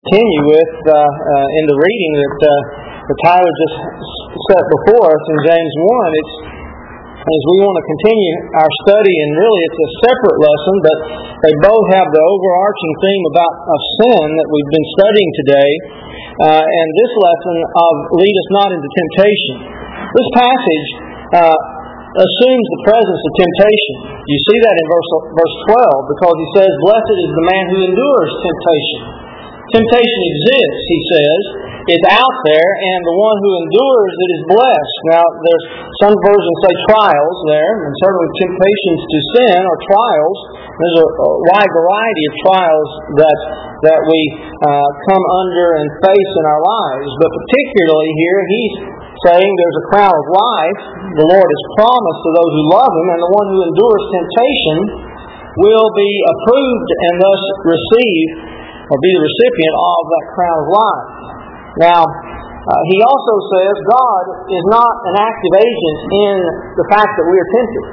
Continue with in the reading that Tyler just set before us in James 1. It's as we want to continue our study, and really it's a separate lesson, but they both have the overarching theme of sin that we've been studying today, and this lesson of lead us not into temptation. This passage assumes the presence of temptation. You see that in verse 12, because he says, "Blessed is the man who endures temptation." Temptation exists, he says. It's out there, and the one who endures it is blessed. Now, there's some versions say trials there, and certainly temptations to sin are trials. There's a wide variety of trials that we come under and face in our lives. But particularly here, he's saying there's a crown of life the Lord has promised to those who love Him, and the one who endures temptation will be approved and thus receive or be the recipient of that crown of life. Now, he also says God is not an active agent in the fact that we are tempted.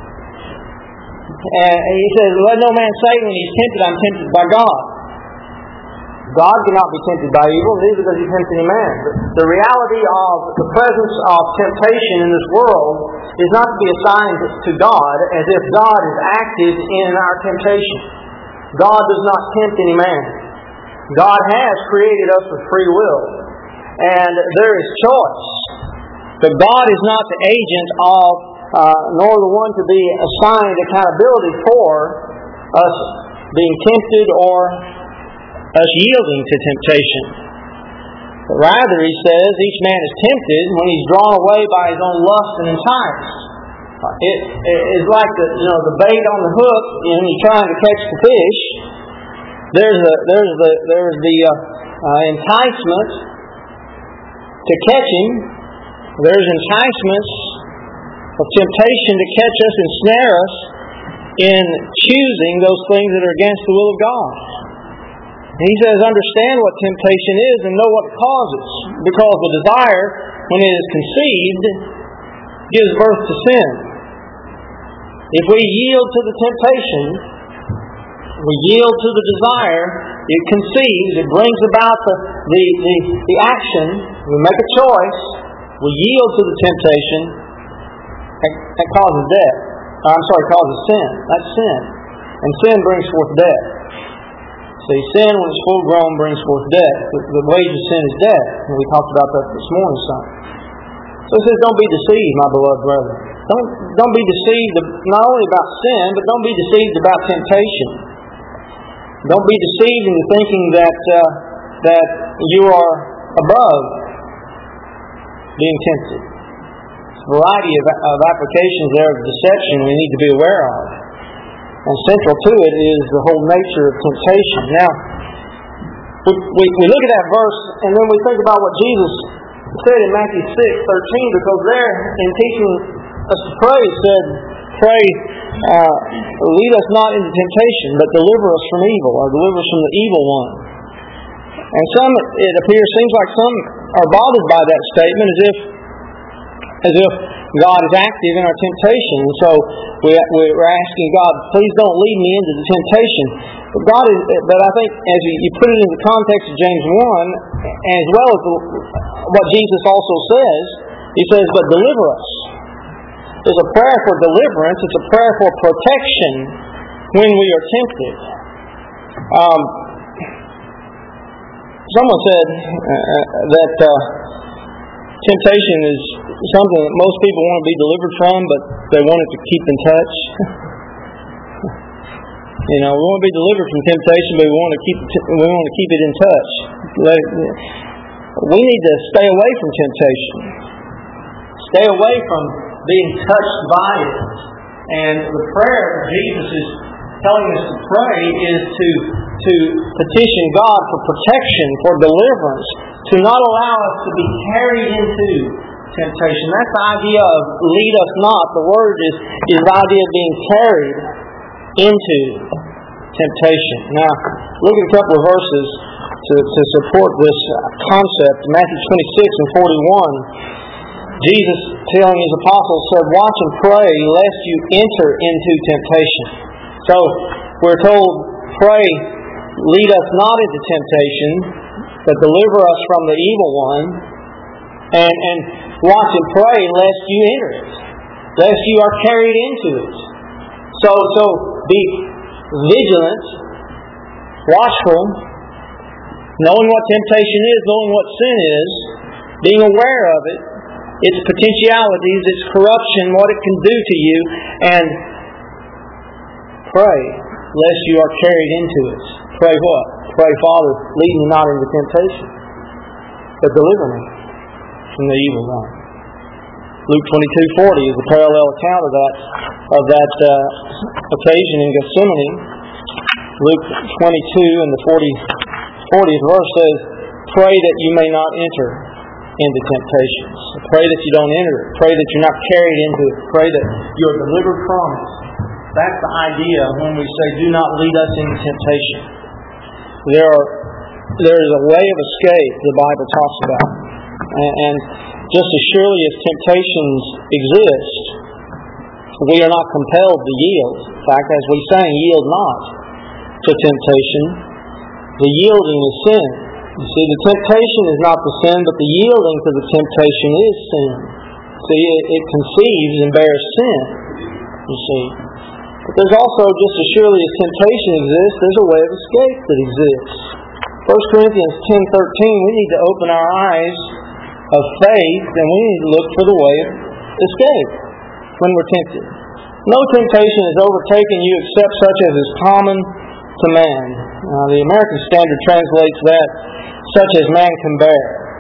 And he says, "Let no man say when he's tempted, I'm tempted by God." God cannot be tempted by evil, neither does He tempt any man. But the reality of the presence of temptation in this world is not to be assigned to God as if God is active in our temptation. God does not tempt any man. God has created us with free will, and there is choice. But God is not the agent of, nor the one to be assigned accountability for us being tempted or us yielding to temptation. But rather, he says, each man is tempted when he's drawn away by his own lust and enticed. It is like the bait on the hook, and you're trying to catch the fish. There's the enticement to catch him. There's enticements of temptation to catch us and snare us in choosing those things that are against the will of God. He says, understand what temptation is and know what it causes, because the desire, when it is conceived, gives birth to sin. If we yield to the temptation, we yield to the desire, it conceives, it brings about the action, we make a choice, we yield to the temptation, that causes death. Causes sin. That's sin. And sin brings forth death. See, sin, when it's full grown, brings forth death. The wage of sin is death. And we talked about that this morning some. So it says, don't be deceived, my beloved brethren. Don't be deceived not only about sin, but don't be deceived about temptation. Don't be deceived into thinking that you are above being tempted. There's a variety of applications there of deception we need to be aware of. And central to it is the whole nature of temptation. Now, we look at that verse, and then we think about what Jesus said in Matthew 6:13, because there, in teaching us to pray, said, "Pray, lead us not into temptation, but deliver us from evil," or deliver us from the evil one. And seems like some are bothered by that statement as if God is active in our temptation. And so we're asking God, please don't lead me into the temptation. But I think as you put it in the context of James 1, as well as what Jesus also says, He says, "But deliver us." It's a prayer for deliverance. It's a prayer for protection when we are tempted. Someone said that temptation is something that most people want to be delivered from, but they want it to keep in touch. We want to be delivered from temptation, but we want to keep it in touch. We need to stay away from temptation. Stay away from being touched by it. And the prayer that Jesus is telling us to pray is to petition God for protection, for deliverance, to not allow us to be carried into temptation. That's the idea of lead us not. The word is the idea of being carried into temptation. Now, look at a couple of verses to support this concept. Matthew 26 and 41. Jesus, telling His apostles, said, "Watch and pray, lest you enter into temptation." So, we're told, pray, lead us not into temptation. but deliver us from the evil one. And watch and pray lest you enter it, lest you are carried into it. So be vigilant, watchful, knowing what temptation is, knowing what sin is, being aware of it, its potentialities, its corruption, what it can do to you, and pray lest you are carried into it. Pray what? Pray, Father, lead me not into temptation, but deliver me from the evil one. Luke 22:40 is a parallel account of that occasion in Gethsemane. Luke 22 and the 40th verse says, "Pray that you may not enter into temptations." Pray that you don't enter it. Pray that you're not carried into it. Pray that you're delivered from it. That's the idea when we say, "Do not lead us into temptation." There is a way of escape the Bible talks about. And just as surely as temptations exist, we are not compelled to yield. In fact, as we sang, yield not to temptation. The yielding is sin. You see, the temptation is not the sin, but the yielding to the temptation is sin. See, it conceives and bears sin, you see. But there's also, just as surely as temptation exists, there's a way of escape that exists. 1 Corinthians 10:13, we need to open our eyes of faith, and we need to look for the way of escape when we're tempted. No temptation has overtaken you except such as is common to man. The American Standard translates that, such as man can bear.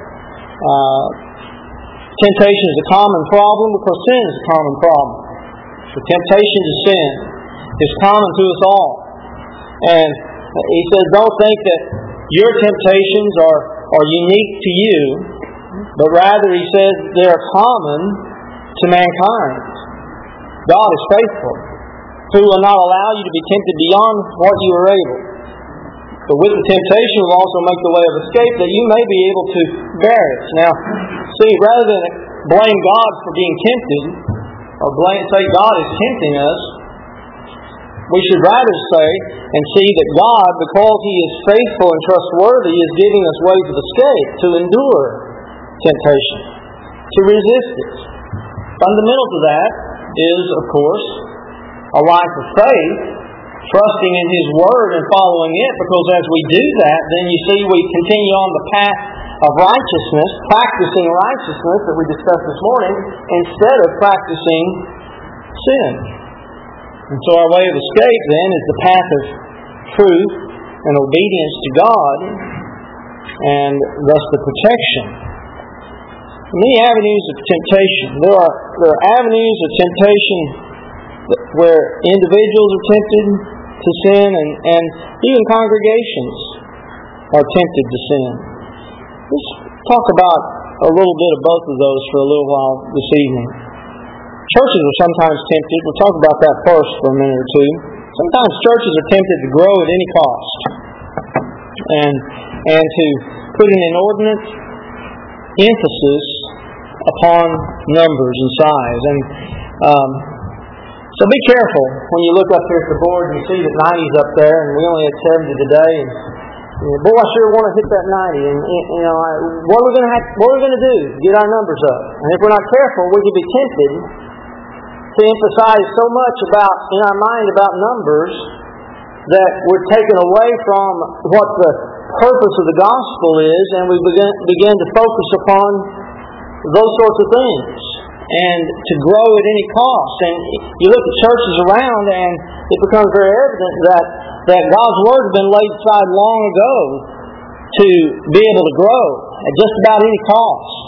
Temptation is a common problem because sin is a common problem. The temptation to sin is common to us all. And he says, don't think that your temptations are unique to you, but rather, he says, they are common to mankind. God is faithful, who will not allow you to be tempted beyond what you are able. But with the temptation will also make the way of escape that you may be able to bear it. Now, see, rather than blame God for being tempted, or say God is tempting us, we should rather say and see that God, because He is faithful and trustworthy, is giving us ways of escape to endure temptation, to resist it. Fundamental to that is, of course, a life of faith, trusting in His Word and following it, because as we do that, then you see we continue on the path of righteousness, practicing righteousness that we discussed this morning, instead of practicing sin. And so our way of escape then is the path of truth and obedience to God, and thus the protection. Many avenues of temptation. There are avenues of temptation where individuals are tempted to sin, and even congregations are tempted to sin. Let's talk about a little bit of both of those for a little while this evening. Churches are sometimes tempted. We'll talk about that first for a minute or two. Sometimes churches are tempted to grow at any cost and to put an inordinate emphasis upon numbers and size. And so be careful when you look up here at the board and you see that 90's up there, and we only had 70 today. And boy, I sure want to hit that 90. And what are we going to do to get our numbers up? And if we're not careful, we could be tempted to emphasize so much in our mind about numbers that we're taken away from what the purpose of the gospel is, and we begin to focus upon those sorts of things, and to grow at any cost. And you look at churches around, and it becomes very evident that God's Word has been laid aside long ago to be able to grow at just about any cost.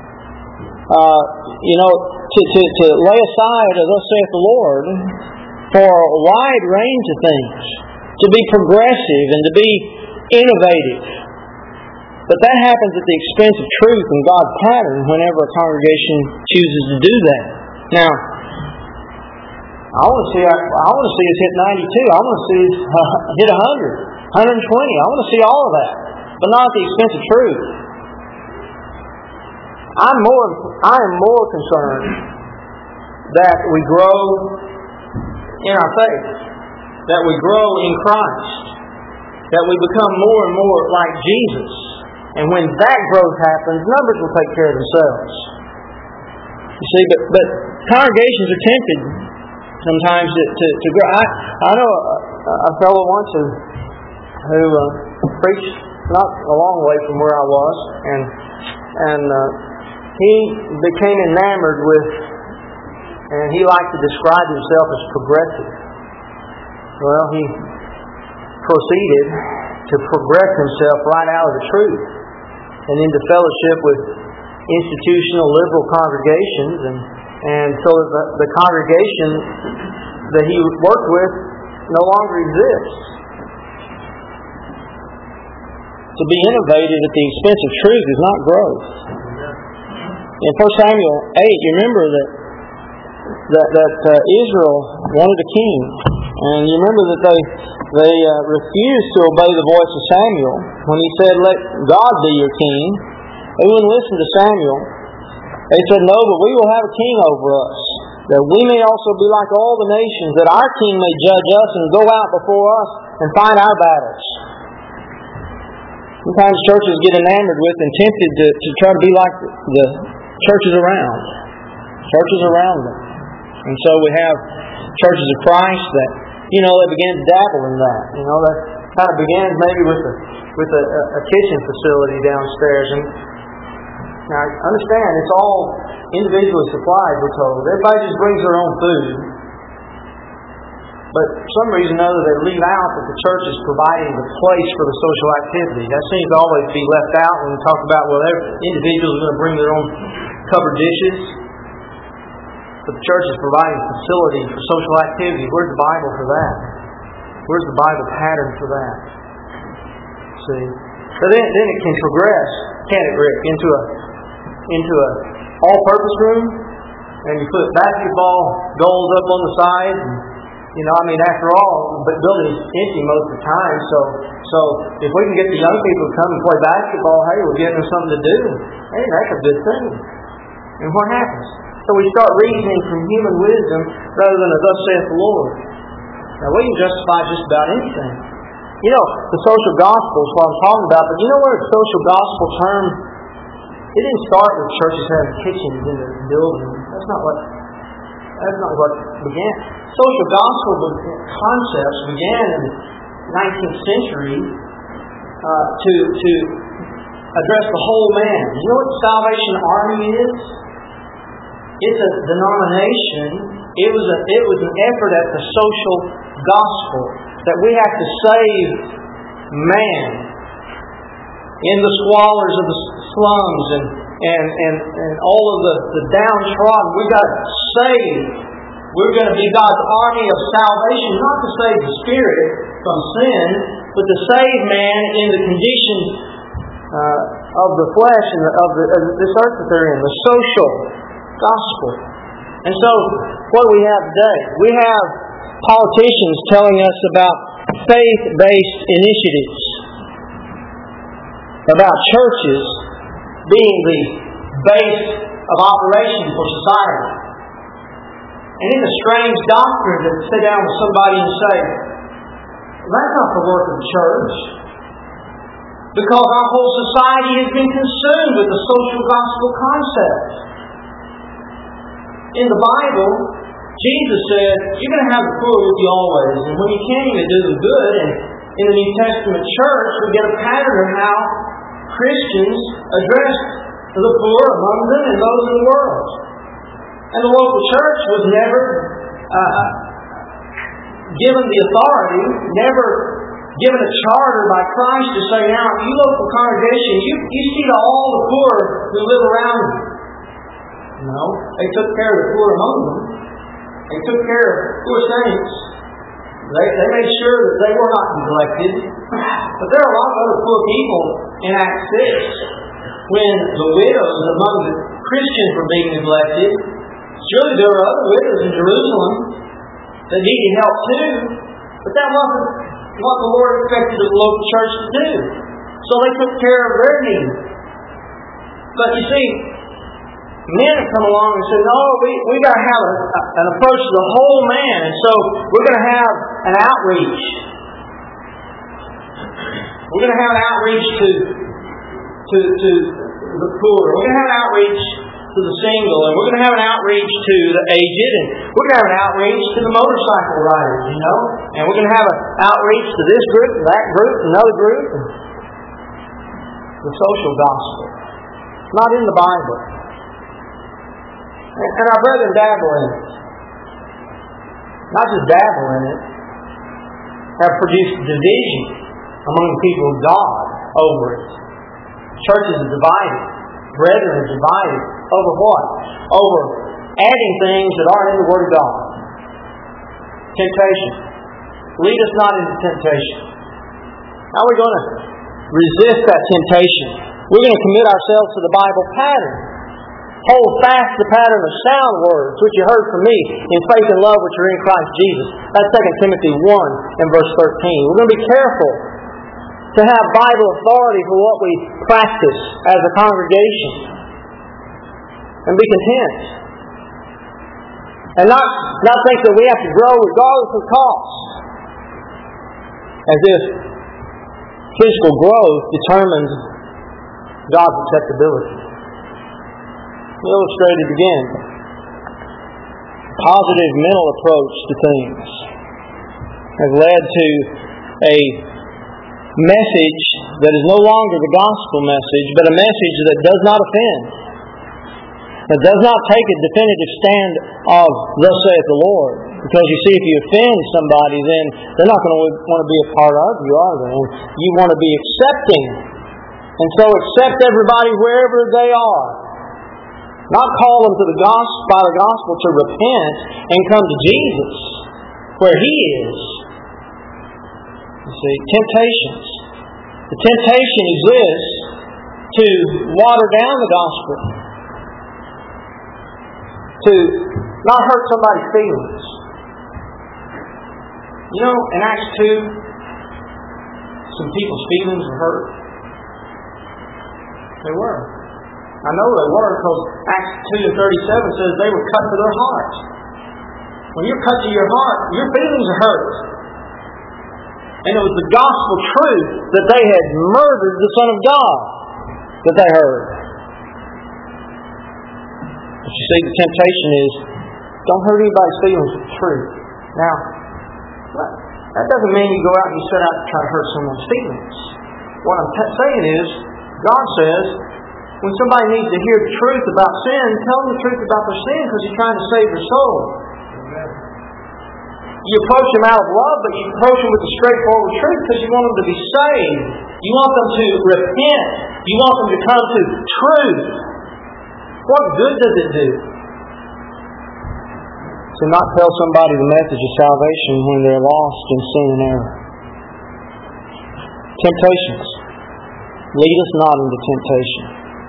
To lay aside, as thus saith the Lord, for a wide range of things, to be progressive and to be innovative. But that happens at the expense of truth and God's pattern whenever a congregation chooses to do that. Now, I want to see us hit 92. I want to see us hit 100, 120. I want to see all of that, but not at the expense of truth. I am more concerned that we grow in our faith, that we grow in Christ, that we become more and more like Jesus, And when that growth happens, numbers will take care of themselves. You see, but congregations are tempted sometimes to grow. I know a fellow once who preached not a long way from where I was, and he became enamored with, and he liked to describe himself as progressive. Well, he proceeded to progress himself right out of the truth and into fellowship with institutional liberal congregations, and so the congregation that he worked with no longer exists. To be innovated at the expense of truth is not growth. In 1 Samuel 8, you remember that Israel wanted a king, and you remember that they refused to obey the voice of Samuel when he said, "Let God be your king." They wouldn't listen to Samuel. They said, "No, but we will have a king over us, that we may also be like all the nations, that our king may judge us and go out before us and fight our battles." Sometimes churches get enamored with and tempted to try to be like the churches around them. And so we have churches of Christ that, they begin to dabble in that. That kind of begins maybe with a kitchen facility downstairs. And now, understand, it's all individually supplied, we're told. Everybody just brings their own food. But for some reason or other, they leave out that the church is providing the place for the social activity. That seems to always be left out when we talk about, individuals are going to bring their own covered dishes. But the church is providing a facility for social activity. Where's the Bible for that? Where's the Bible pattern for that? See? So then it can progress, can't it, Rick, into a all-purpose room, and you put basketball goals up on the side. And, after all, the building's empty most of the time. So if we can get the young people to come and play basketball, hey, we're getting them something to do. Hey, that's a good thing. And what happens? So we start reasoning from human wisdom rather than a thus saith the Lord. Now we can justify just about anything. The social gospel is what I'm talking about, but you know where the social gospel term, it didn't start with churches having kitchens in the building. That's not what began. Social gospel concepts began in the 19th century to address the whole man. You know what the Salvation Army is? It's a denomination. It was an effort at the social gospel that we have to save man in the squalors of the slums and all of the downtrodden. We've got to save. We're going to be God's army of salvation, not to save the spirit from sin, but to save man in the condition of the flesh and of this earth that they're in, the social gospel. And so, what do we have today? We have politicians telling us about faith-based initiatives, about churches being the base of operation for society. And in a strange doctrine to sit down with somebody and say, that's not the work of the church. Because our whole society has been consumed with the social gospel concept. In the Bible, Jesus said, you're going to have the poor with you always. And when you can't even do them good, and in the New Testament church, we get a pattern of how Christians address the poor among them and those in the world. And the local church was never given the authority, never given a charter by Christ to say, now, you local congregation, you see to all the poor who live around you. No, they took care of the poor among them. They took care of poor saints. They made sure that they were not neglected. But there are a lot of other poor people in Acts 6 when the widows among the Christians were being neglected. Surely there were other widows in Jerusalem that needed help too. But that wasn't what the Lord expected of the local church to do. So they took care of their needs. But you see, men have come along and said, no, we got to have an approach to the whole man. And so we're going to have an outreach. We're going to have an outreach to to the poor. We're going to have an outreach to the single, and we're going to have an outreach to the aged, and we're going to have an outreach to the motorcycle riders, and we're going to have an outreach to this group, and that group, another group. The social gospel. It's not in the Bible. And our brethren dabble in it. Not just dabble in it, have produced division among the people of God over it. Churches are divided. Brethren are divided. Over what? Over adding things that aren't in the Word of God. Temptation. Lead us not into temptation. How are we going to resist that temptation? We're going to commit ourselves to the Bible pattern. Hold fast the pattern of sound words, which you heard from me, in faith and love which are in Christ Jesus. That's 2 Timothy 1 and verse 13. We're going to be careful to have Bible authority for what we practice as a congregation. And be content. And not think that we have to grow regardless of cost. As if physical growth determines God's acceptability. Illustrated again. Positive mental approach to things has led to a message that is no longer the gospel message, but a message that does not offend. That does not take a definitive stand of, thus saith the Lord. Because you see, if you offend somebody, then they're not going to want to be a part of you, are they? And you want to be accepting. And so accept everybody wherever they are. Not call them to the gospel, by the gospel to repent and come to Jesus, where He is. You see, temptations. The temptation exists to water down the gospel. To not hurt somebody's feelings. In Acts 2, some people's feelings were hurt. They were. I know they were because Acts 2 and 37 says they were cut to their hearts. When you're cut to your heart, your feelings are hurt. And it was the gospel truth that they had murdered the Son of God that they heard. But you see, the temptation is, don't hurt anybody's feelings with the truth. Now, that doesn't mean you go out and you set out to try to hurt someone's feelings. What I'm saying is, God says, when somebody needs to hear the truth about sin, tell them the truth about their sin because you're trying to save their soul. You approach them out of love, but you approach them with the straightforward truth because you want them to be saved. You want them to repent. You want them to come to truth. What good does it do to not tell somebody the message of salvation when they're lost in sin and error? Temptations. Lead us not into temptation.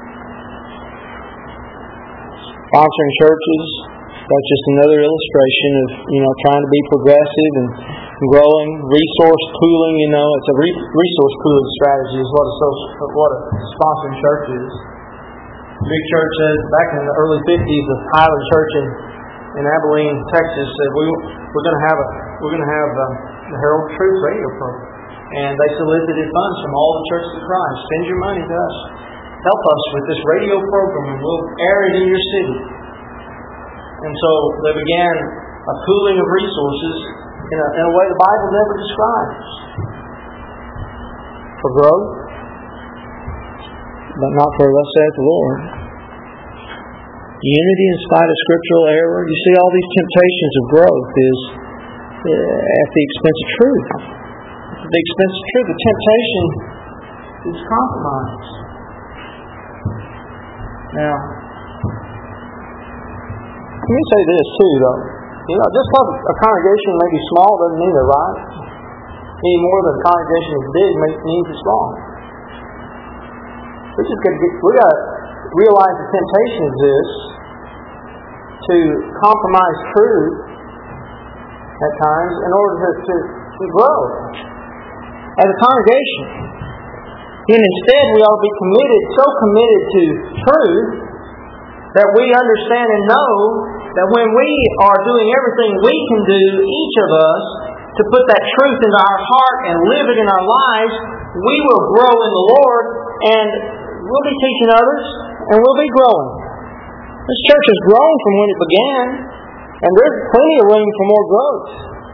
Sponsoring churches, that's just another illustration of, trying to be progressive and growing. Resource pooling, it's a resource pooling strategy is what a sponsoring church is. Big church said back in the early 50s, the Highland Church in Abilene, Texas, said we're going to have the Herald Truth radio program, and they solicited funds from all the churches of Christ. Send your money to us. Help us with this radio program, and we'll air it in your city. And so they began a pooling of resources in a way the Bible never describes. For growth, but not for thus saith the Lord. Unity in spite of scriptural error. You see, all these temptations of growth is at the expense of truth. At the expense of truth. The temptation is compromise. Now, let me say this too, though. Just because a congregation may be small doesn't mean they're right. Any more than a congregation is big means it's wrong. We got to realize the temptation exists to compromise truth at times in order to grow as a congregation. And instead we ought to be so committed to truth that we understand and know that when we are doing everything we can do, each of us, to put that truth into our heart and live it in our lives, we will grow in the Lord, and we'll be teaching others, and we'll be growing. This church has grown from when it began, and there's plenty of room for more growth.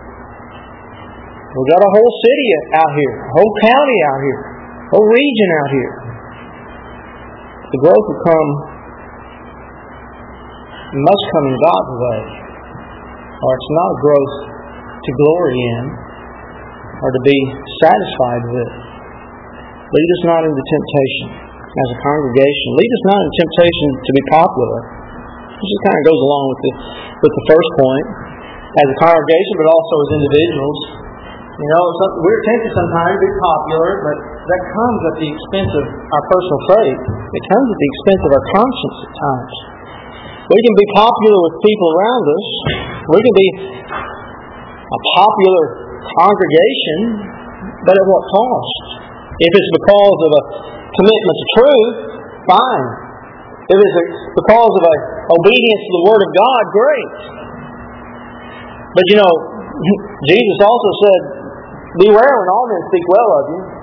We've got a whole city out here, a whole county out here, a whole region out here. The growth will come, must come in God's way, or it's not a growth to glory in, or to be satisfied with. Lead us not into temptation as a congregation. Lead us not into temptation to be popular. This just kind of goes along with the first point, as a congregation, but also as individuals. You know, we're tempted sometimes to be popular, but that comes at the expense of our personal faith. It comes at the expense of our conscience at times. We can be popular with people around us. We can be a popular congregation, but at what cost? If it's because of a commitment to truth, fine. If it's because of an obedience to the Word of God, great. But you know, Jesus also said, beware when all men speak well of you.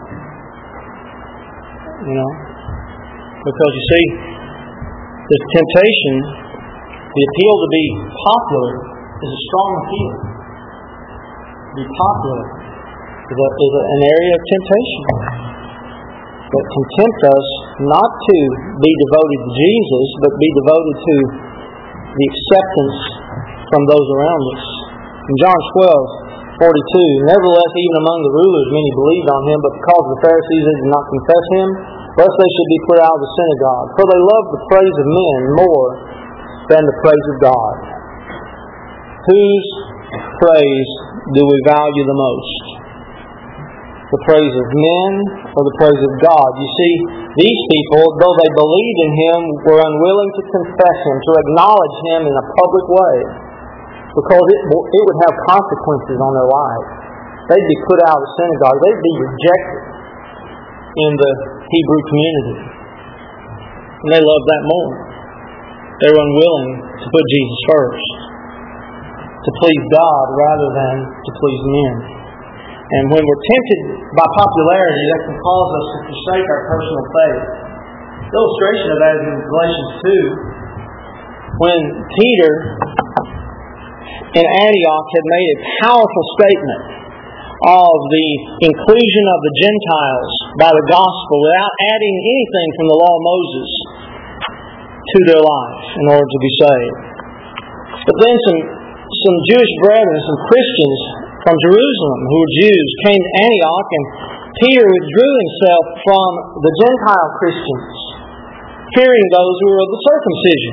You know, because you see, the temptation, the appeal to be popular is a strong appeal. To be popular is an area of temptation that can tempt us not to be devoted to Jesus, but be devoted to the acceptance from those around us. In John 12:42, nevertheless, even among the rulers, many believed on him, but because of the Pharisees, they did not confess him, lest they should be put out of the synagogue. For they loved the praise of men more than the praise of God. Whose praise do we value the most? The praise of men or the praise of God? You see, these people, though they believed in him, were unwilling to confess him, to acknowledge him in a public way, because it would have consequences on their lives. They'd be put out of the synagogue. They'd be rejected in the Hebrew community. And they loved that more. They were unwilling to put Jesus first, to please God rather than to please men. And when we're tempted by popularity, that can cause us to forsake our personal faith. The illustration of that is in Galatians 2, when Peter in Antioch had made a powerful statement of the inclusion of the Gentiles by the gospel without adding anything from the law of Moses to their life in order to be saved. But then some Jewish brethren, some Christians from Jerusalem who were Jews, came to Antioch, and Peter withdrew himself from the Gentile Christians, fearing those who were of the circumcision.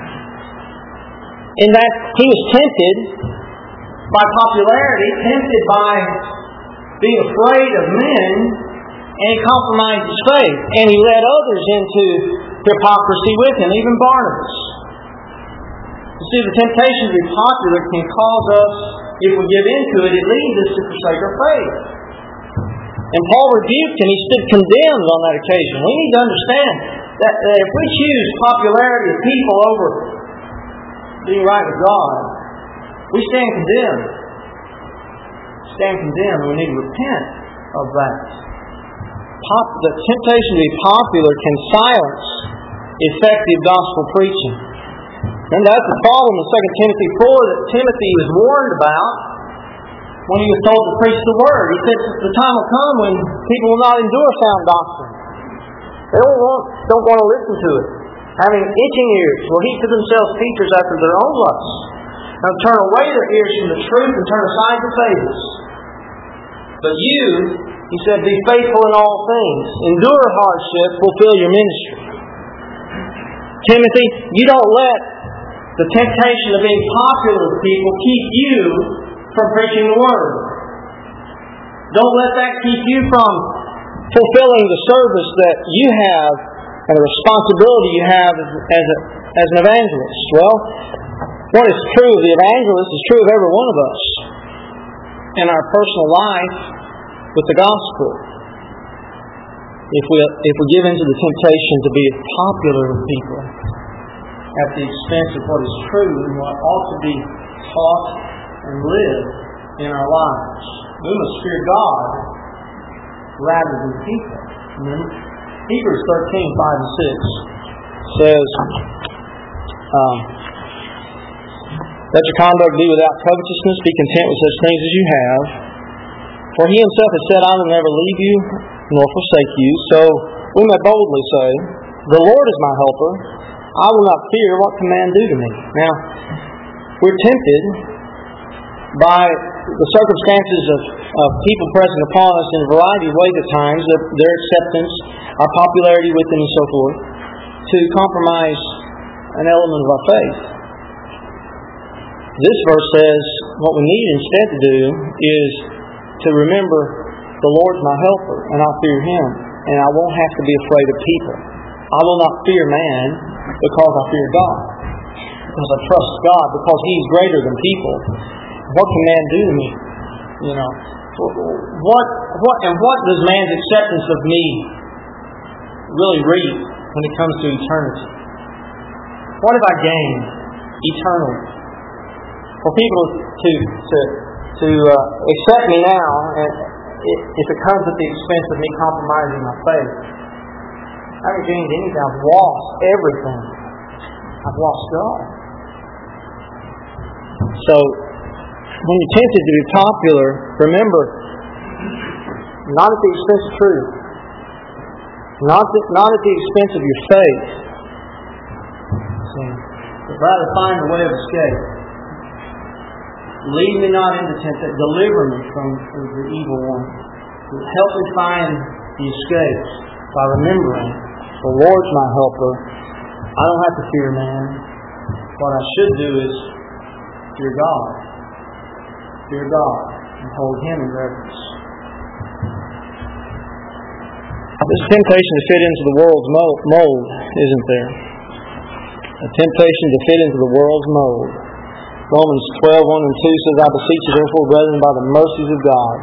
In that he was tempted by popularity, tempted by being afraid of men, and he compromised his faith. And he led others into hypocrisy with him, even Barnabas. You see, the temptation to be popular can cause us, if we give into it, it leads us to forsake our faith. And Paul rebuked and he stood condemned on that occasion. We need to understand that if we choose popularity of people over being right with God, we stand condemned. And we need to repent of that. The temptation to be popular can silence effective gospel preaching. And that's the problem in 2 Timothy 4 that Timothy was warned about when he was told to preach the Word. He said the time will come when people will not endure sound doctrine. They don't want to listen to it. Having itching ears will heap to themselves teachers after their own lusts, and turn away their ears from the truth and turn aside to fables. But you, he said, be faithful in all things. Endure hardship, fulfill your ministry. Timothy, you don't let the temptation of being popular with people keep you from preaching the Word. Don't let that keep you from fulfilling the service that you have and the responsibility you have as an evangelist. Well, what is true of the evangelist is true of every one of us in our personal life with the gospel. If we give into the temptation to be popular with people at the expense of what is true and what ought to be taught and lived in our lives, we must fear God rather than people. Hebrews 13:5 and 6 says, let your conduct be without covetousness, be content with such things as you have. For he himself has said, I will never leave you nor forsake you. So we may boldly say, the Lord is my helper. I will not fear what can man do to me. Now, we're tempted by the circumstances of people present upon us in a variety of ways at times, their acceptance, our popularity with them and so forth, to compromise an element of our faith. This verse says what we need instead to do is to remember the Lord's my helper, and I'll fear Him, and I won't have to be afraid of people. I will not fear man because I fear God, because I trust God, because He's greater than people. What can man do to me? What does man's acceptance of me really reap when it comes to eternity? What have I gained eternally? For people to accept me now, if it comes at the expense of me compromising my faith, I haven't gained anything. I've lost everything. I've lost God. So, when you're tempted to be popular, remember, not at the expense of truth, not at the expense of your faith, but rather find a way of escape. Lead me not into temptation, deliver me from the evil one. Help me find the escape by remembering the Lord's my helper. I don't have to fear man. What I should do is fear God. Fear God and hold Him in reverence. This temptation to fit into the world's mold, isn't there? A temptation to fit into the world's mold. Romans 12:1 and 2 says, I beseech you therefore, brethren, by the mercies of God.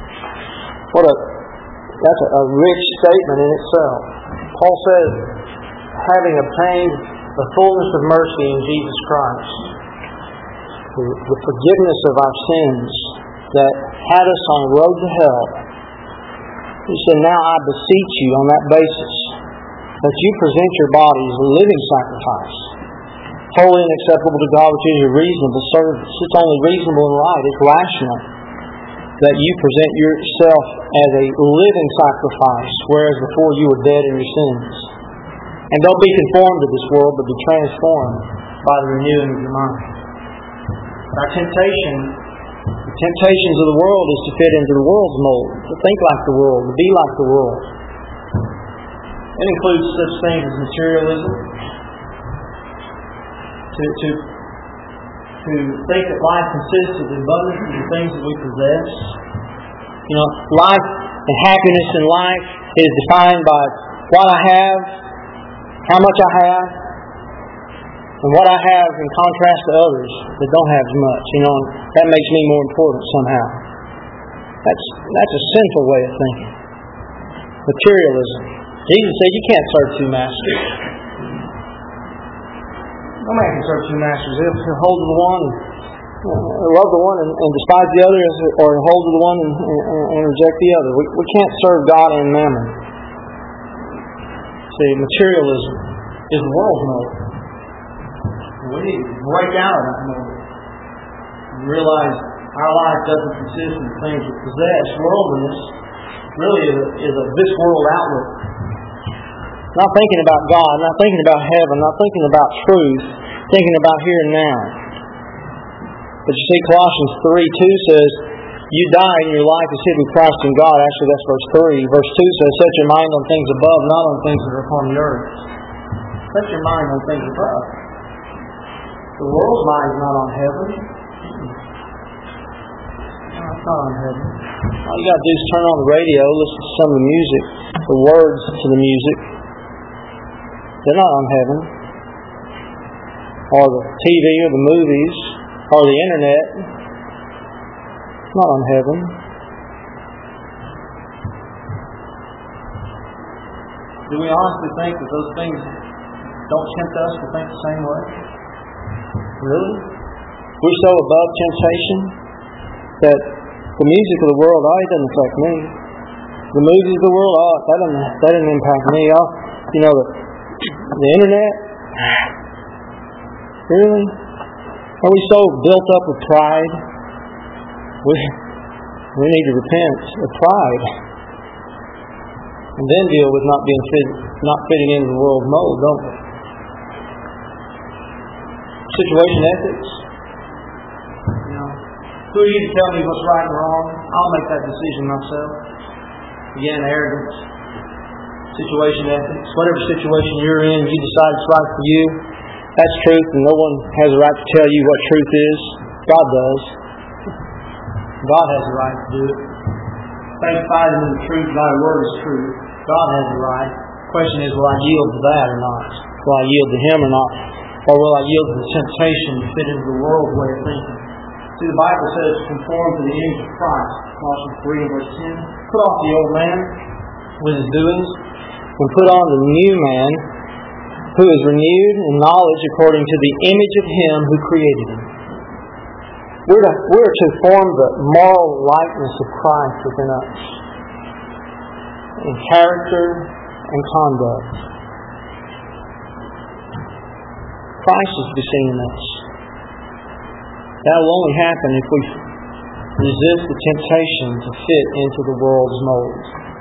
That's a rich statement in itself. Paul says, having obtained the fullness of mercy in Jesus Christ, the forgiveness of our sins that had us on the road to hell, he said, now I beseech you on that basis that you present your bodies a living sacrifice, holy and acceptable to God, which is your reasonable service. It's only reasonable and right. It's rational that you present yourself as a living sacrifice, whereas before you were dead in your sins. And don't be conformed to this world, but be transformed by the renewing of your mind. Our the temptations of the world is to fit into the world's mold, to think like the world, to be like the world. It includes such things as materialism, to think that life consists of the abundance of the things that we possess. Life and happiness in life is defined by what I have, how much I have, and what I have in contrast to others that don't have as much. That makes me more important somehow. That's a sinful way of thinking. Materialism. Jesus said you can't serve two masters. No man can serve two masters. He'll hold to the one, love the one and despise the other, or hold to the one and reject the other. We can't serve God and mammon. See, materialism is the world's mode. We need to break out of that mode and realize our life doesn't consist of the things we possess. Worldliness really is a this world outlook. Not thinking about God, not thinking about heaven, not thinking about truth, thinking about here and now. But you see, Colossians 3:2 says, you die and your life is hid with Christ in God. Actually, that's verse 3. Verse 2 says, set your mind on things above, not on things that are upon the earth. Set your mind on things above. The world's mind is not on heaven. No, it's not on heaven. All you got to do is turn on the radio, listen to some of the music, the words to the music. They're not on heaven. Or the TV or the movies or the internet. It's not on heaven. Do we honestly think that those things don't tempt us to think the same way? Really? We're so above temptation that the music of the world, it doesn't affect me. The movies of the world, that doesn't impact me. The internet, really? Are we so built up with pride? We need to repent of pride, and then deal with not fitting into the world's mold, don't we? Situation ethics. Who are you to tell me what's right and wrong? I'll make that decision myself. Again, arrogance. Situation ethics. Whatever situation you're in, you decide it's right for you. That's truth, and no one has a right to tell you what truth is. God does. God has the right to do it. Faith fighting in the truth, Thy word is true. God has the right. The question is, will I yield to that or not? Will I yield to Him or not? Or will I yield to the temptation to fit into the world's way of thinking? See, the Bible says, conform to the image of Christ. Colossians 3 and verse 10. Put off the old man with his doings, and put on the new man, who is renewed in knowledge according to the image of Him who created him. We're to form the moral likeness of Christ within us, in character and conduct. Christ is to be seen in us. That will only happen if we resist the temptation to fit into the world's mold.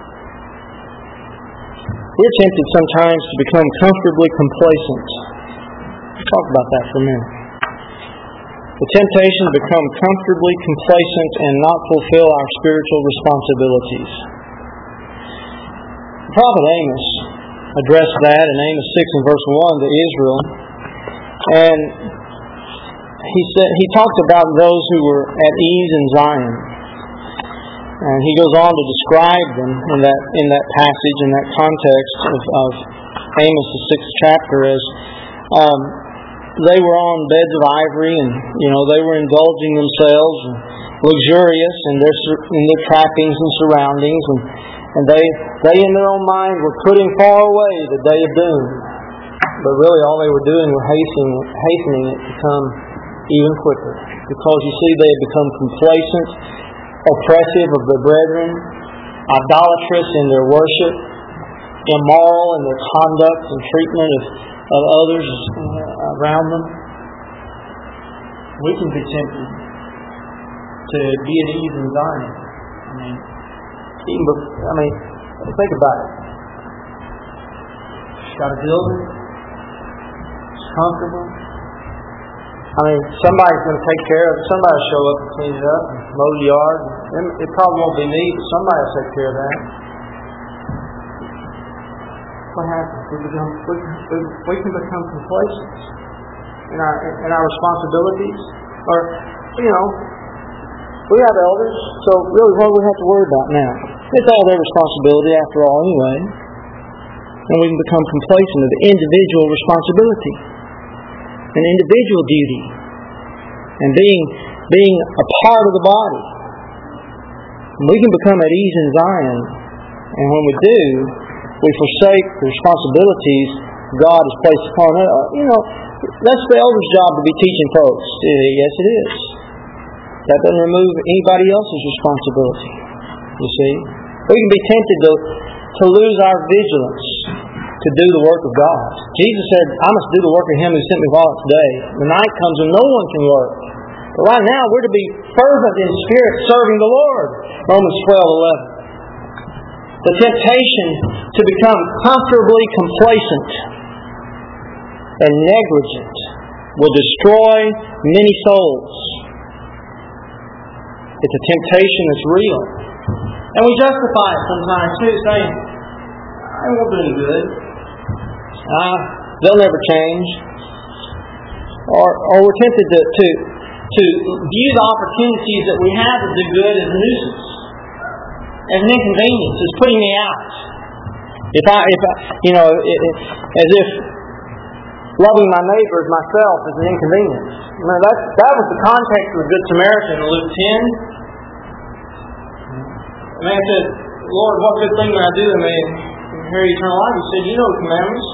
We're tempted sometimes to become comfortably complacent. Let's talk about that for a minute. The temptation to become comfortably complacent and not fulfill our spiritual responsibilities. The prophet Amos addressed that in Amos 6 and verse 1 to Israel. And he talked about those who were at ease in Zion. And he goes on to describe them in that passage, in that context of Amos, the 6th chapter, as they were on beds of ivory, and they were indulging themselves, and luxurious in their trappings and surroundings, and they in their own mind were putting far away the day of doom. But really, all they were doing was hastening it to come even quicker, because you see, they had become complacent, oppressive of their brethren, idolatrous in their worship, immoral in their conduct and treatment of others around them. We can be tempted to be at ease in Zion. Think about it. It's got a building. It's comfortable. Somebody's going to take care of it. Somebody will show up and clean it up and mow the yard. It probably won't be me, but somebody will take care of that. What happens? We can become complacent in our responsibilities. Or, we have elders, so really what do we have to worry about now? It's all their responsibility after all anyway. And we can become complacent of the individual responsibility, an individual duty, and being a part of the body. And we can become at ease in Zion, and when we do, we forsake the responsibilities God has placed upon us. That's the elder's job to be teaching folks. Yes, it is. That doesn't remove anybody else's responsibility. You see, we can be tempted to lose our vigilance to do the work of God. Jesus said, I must do the work of Him who sent me while it's day. The night comes when no one can work. But right now, we're to be fervent in spirit, serving the Lord. Romans 12:11. The temptation to become comfortably complacent and negligent will destroy many souls. It's a temptation that's real. And we justify it sometimes too, saying, I won't do any good. They'll never change. Or we're tempted to view the opportunities that we have to do good as a nuisance, as an inconvenience, as putting me out. As if loving my neighbor as myself is an inconvenience. That was the context of the Good Samaritan in Luke 10. The man said, Lord, what good thing may I do that may inherit eternal life? He said, you know the commandments.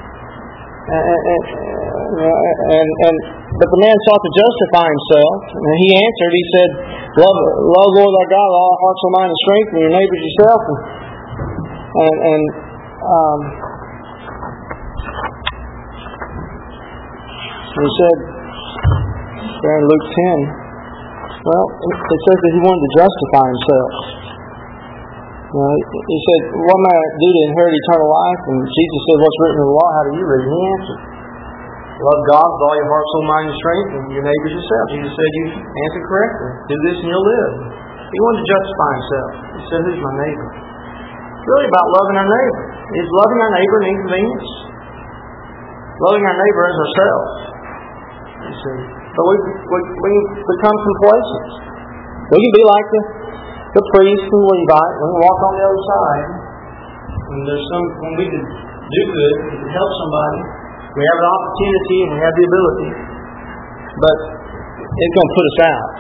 But the man sought to justify himself, and he answered, he said, love Lord thy God with all heart, soul, mind, and strength, and your neighbor as yourself. And he said there in Luke 10, well, it says that he wanted to justify himself. He said, "What man do to inherit eternal life?" And Jesus said, "What's written in the law? How do you read?" And he answered, "Love God with all your heart, soul, mind, and strength, and your neighbors yourself." Jesus said, "You answered correctly. Do this and you'll live." He wanted to justify himself. He said, "Who's my neighbor?" It's really about loving our neighbor. Is loving our neighbor an inconvenience? Loving our neighbor as ourselves. You see. But we become complacent. We can be like the priest and Levite. We can walk on the other side. When we can do good, we can help somebody. We have an opportunity and we have the ability. But it's going to put us out.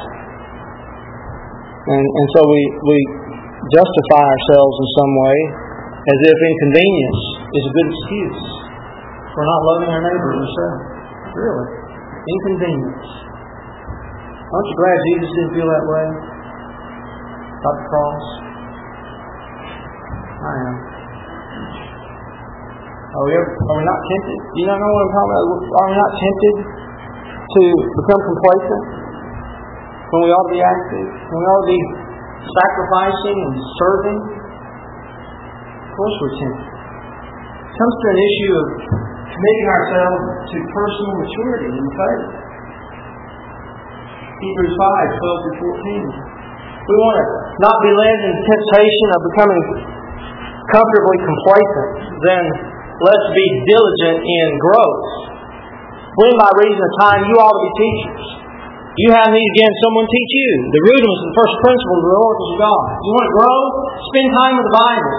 And so we justify ourselves in some way as if inconvenience is a good excuse for not loving our neighbor as ourselves. Really. Inconvenience. Aren't you glad Jesus didn't feel that way about the cross? I am. Are we not tempted? Do you not know what I'm talking about? Are we not tempted to become complacent when we ought to be active? When we ought to be sacrificing and serving? Of course we're tempted. It comes to an issue of committing ourselves to personal maturity in faith. Hebrews 5:12-14. We want to not be led in temptation of becoming comfortably complacent. Then let's be diligent in growth. When by reason of time you ought to be teachers. You have need again someone teach you. The rudiments and first principles of the oracles of God. You want to grow? Spend time with the Bible.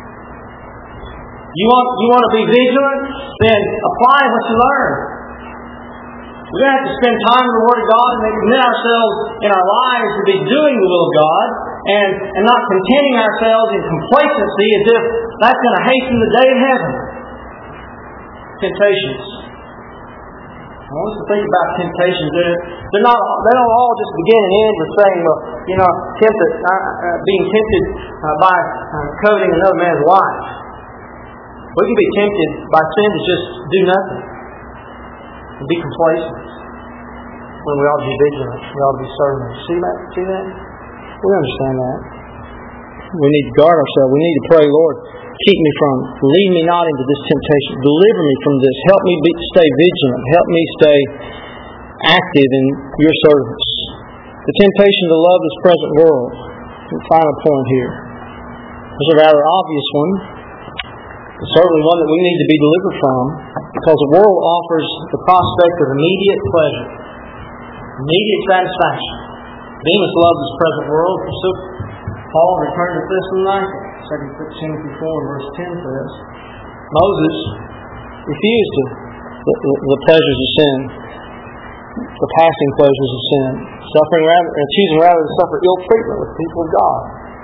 You want to be vigilant? Then apply what you learn. We're going to have to spend time in the Word of God and then commit ourselves in our lives to be doing the will of God and not contenting ourselves in complacency as if that's going to hasten the day of heaven. Temptations. I want us to think about temptations. They don't all just begin and end with saying, well, being tempted by coveting another man's wife. We can be tempted by sin to just do nothing and be complacent when we ought to be vigilant. We ought to be serving. See that? We understand that. We need to guard ourselves. We need to pray, Lord, lead me not into this temptation. Deliver me from this. Help me stay vigilant. Help me stay active in your service. The temptation to love this present world. The final point here. It's a rather obvious one. It's certainly one that we need to be delivered from, because the world offers the prospect of immediate pleasure, immediate satisfaction. Demas loved this present world. So Paul returned to Thessalonica. 2 Timothy 4:10 says, Moses refused the pleasures of sin, the passing pleasures of sin, choosing rather to suffer ill treatment with the people of God.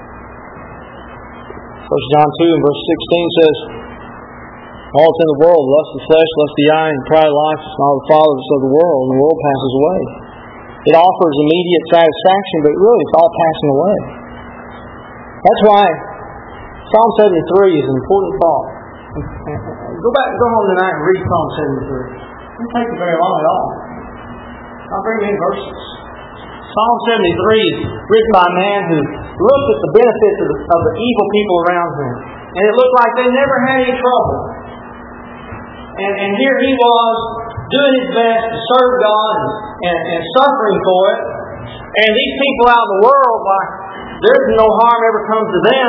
1 John 2:16 says, all that's in the world, lust of the flesh, lust of the eye, and pride of life, is all the followers of the world, and the world passes away. It offers immediate satisfaction, but really it's all passing away. That's why Psalm 73 is an important thought. Go home tonight and read Psalm 73. It doesn't take you very long at all. Not very many verses. Psalm 73 is written by a man who looked at the benefits of the evil people around him. And it looked like they never had any trouble. And here he was doing his best to serve God and suffering for it. And these people out in the world, there's no harm ever comes to them.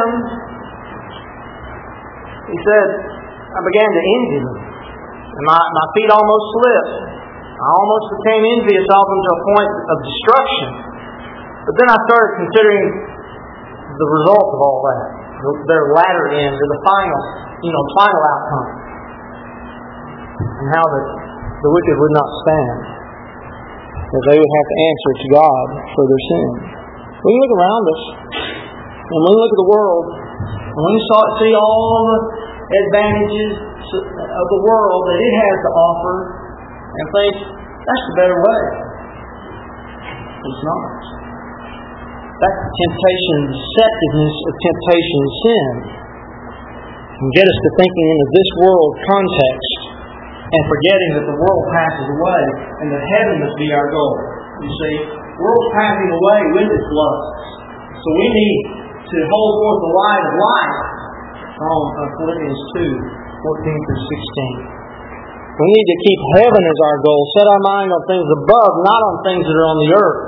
He said, I began to envy them. And my feet almost slipped. I almost became envious of them to a point of destruction. But then I started considering the result of all that. Their latter end, or the final outcome. And how the wicked would not stand. That they would have to answer to God for their sin. We can look around us, and we look at the world, and we see all the advantages of the world that it has to offer, and think, that's the better way. It's not. That's the temptation, the deceptiveness of temptation and sin. and get us to thinking in a this world context and forgetting that the world passes away and that heaven must be our goal. You see, the world's passing away with its lusts. So we need to hold forth the light of life on Philippians 2:14-16. We need to keep heaven as our goal. Set our mind on things above, not on things that are on the earth.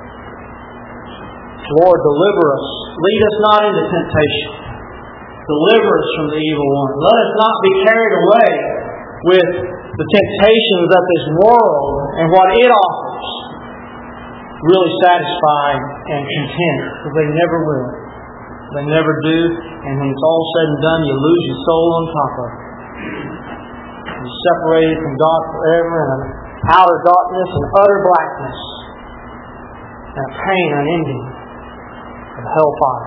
Lord, deliver us. Lead us not into temptation. Deliver us from the evil one. Let us not be carried away with the temptations of this world and what it offers. Really satisfied and content, because they never will. They never do, and when it's all said and done, you lose your soul on top of it. You're separated from God forever in an outer darkness and utter blackness, and a pain unending of hellfire.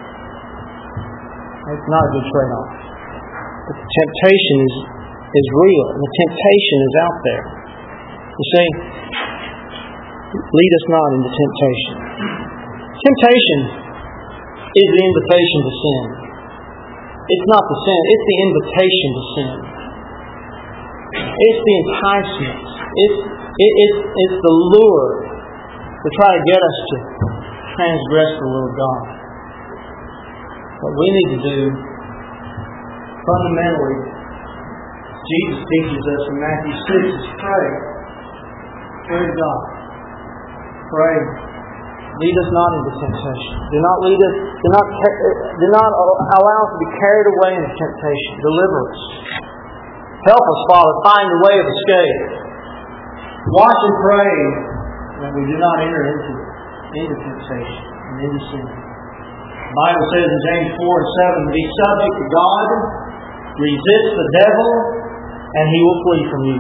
It's not a good trade-off. But the temptation is real, and the temptation is out there. You see, lead us not into temptation. Temptation is the invitation to sin. It's not the sin, it's the invitation to sin. It's the enticement. It's the lure to try to get us to transgress the will of God. What we need to do, fundamentally, Jesus teaches us in Matthew 6, is pray. Pray to God. Pray. Lead us not into temptation. Do not lead us. Do not allow us to be carried away into temptation. Deliver us. Help us, Father, find the way of escape. Watch and pray that we do not enter into temptation and into sin. The Bible says in James 4:7, be subject to God, resist the devil, and he will flee from you.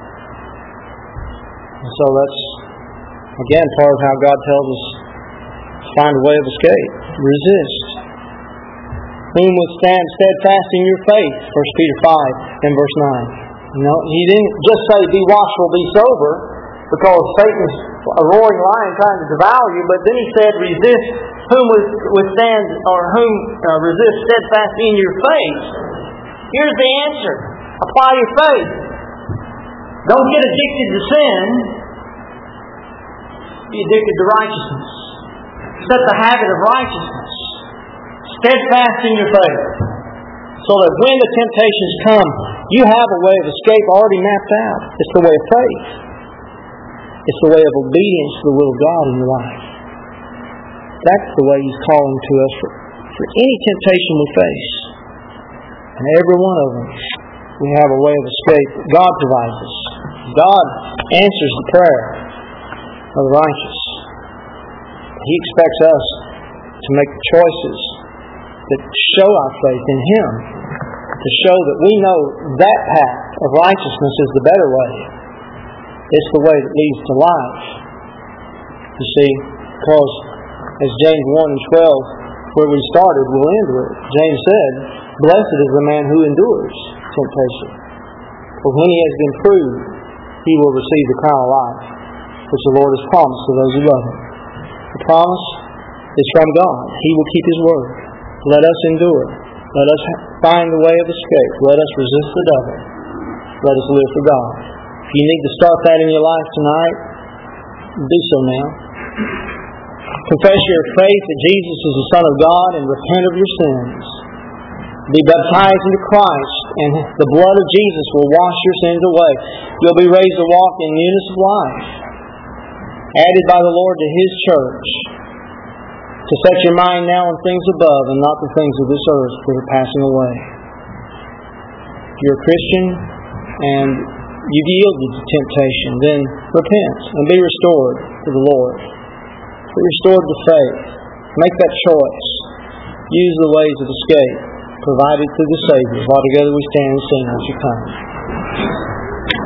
And so that's, again, part of how God tells us to find a way of escape. Resist. Whom withstand steadfast in your faith, 1 Peter 5 and verse 9. You know, he didn't just say, be watchful, be sober, because Satan's a roaring lion trying to devour you, but then he said, resist whom withstand, or whom resist steadfast in your faith. Here's the answer. Apply your faith. Don't get addicted to sin. Be addicted to righteousness. Set the habit of righteousness. Steadfast in your faith. So that when the temptations come, you have a way of escape already mapped out. It's the way of faith. It's the way of obedience to the will of God in your life. That's the way He's calling to us for any temptation we face. And every one of them, we have a way of escape that God provides us. God answers the prayer of the righteous. He expects us to make choices that show our faith in Him, to show that we know that path of righteousness is the better way. It's the way that leads to life. You see, because as James 1 and 12, where we started, we'll end with, James said, blessed is the man who endures temptation. For when he has been proved, he will receive the crown of life, which the Lord has promised to those who love Him. The promise is from God. He will keep His word. Let us endure. Let us find the way of escape. Let us resist the devil. Let us live for God. If you need to start that in your life tonight, do so now. Confess your faith that Jesus is the Son of God and repent of your sins. Be baptized into Christ, and the blood of Jesus will wash your sins away. You'll be raised to walk in newness of life, added by the Lord to His church, to set your mind now on things above and not the things of this earth that are passing away. If you're a Christian and you've yielded to temptation, then repent and be restored to the Lord. Be restored to faith. Make that choice. Use the ways of escape provided through the Savior, while together we stand and sing as you come.